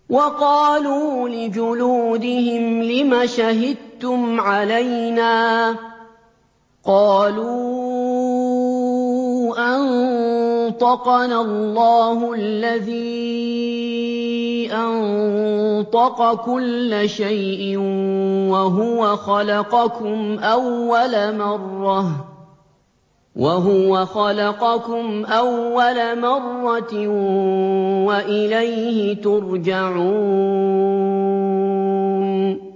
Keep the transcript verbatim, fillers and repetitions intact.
وَقَالُوا لِجُلُودِهِمْ لِمَ شَهِدتُّمْ عَلَيْنَا ۖ قَالُوا أَنطَقَنَا اللَّهُ الَّذِي أَنطَقَ كُلَّ شَيْءٍ وَهُوَ خَلَقَكُمْ أَوَّلَ مَرَّةٍ وَإِلَيْهِ تُرْجَعُونَ